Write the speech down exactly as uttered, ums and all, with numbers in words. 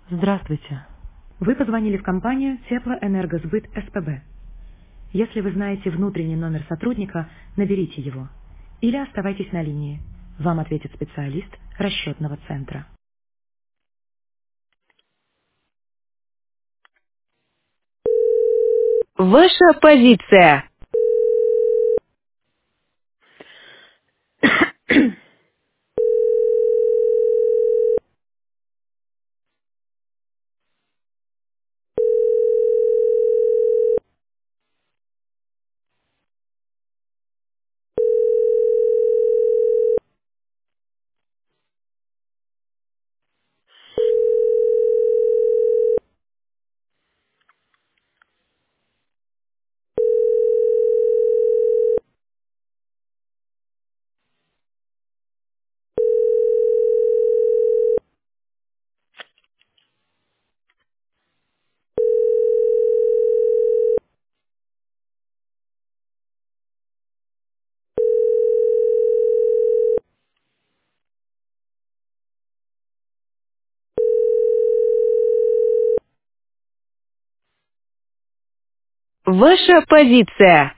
Здравствуйте. Вы позвонили в компанию Теплоэнергосбыт СПБ. Если вы знаете внутренний номер сотрудника, наберите его. Или оставайтесь на линии. Вам ответит специалист расчетного центра. Ваша позиция. Ваша позиция.